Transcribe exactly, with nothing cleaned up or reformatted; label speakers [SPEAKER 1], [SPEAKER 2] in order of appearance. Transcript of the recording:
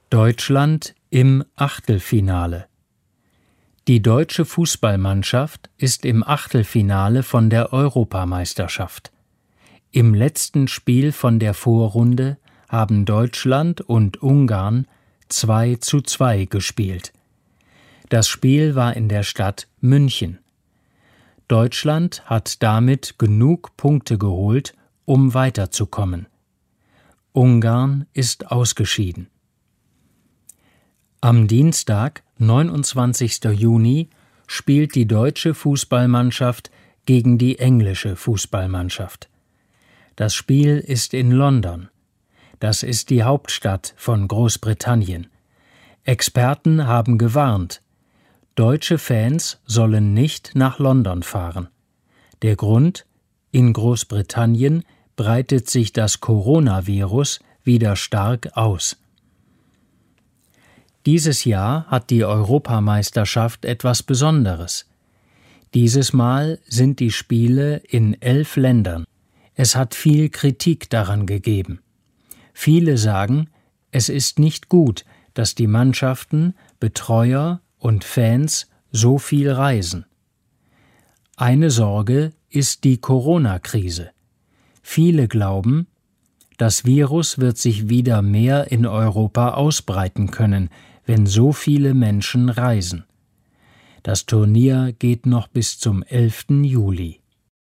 [SPEAKER 1] Deutschland im Achtelfinale. Die deutsche Fußballmannschaft ist im Achtelfinale von der Europameisterschaft. Im letzten Spiel von der Vorrunde haben Deutschland und Ungarn zwei zu zwei gespielt. Das Spiel war in der Stadt München. Deutschland hat damit genug Punkte geholt, um weiterzukommen. Ungarn ist ausgeschieden. Am Dienstag, neunundzwanzigsten Juni, spielt die deutsche Fußballmannschaft gegen die englische Fußballmannschaft. Das Spiel ist in London. Das ist die Hauptstadt von Großbritannien. Experten haben gewarnt, deutsche Fans sollen nicht nach London fahren. Der Grund: in Großbritannien breitet sich das Coronavirus wieder stark aus. Dieses Jahr hat die Europameisterschaft etwas Besonderes. Dieses Mal sind die Spiele in elf Ländern. Es hat viel Kritik daran gegeben. Viele sagen, es ist nicht gut, dass die Mannschaften, Betreuer und Fans so viel reisen. Eine Sorge ist die Corona-Krise. Viele glauben, das Virus wird sich wieder mehr in Europa ausbreiten können, wenn so viele Menschen reisen. Das Turnier geht noch bis zum elften Juli.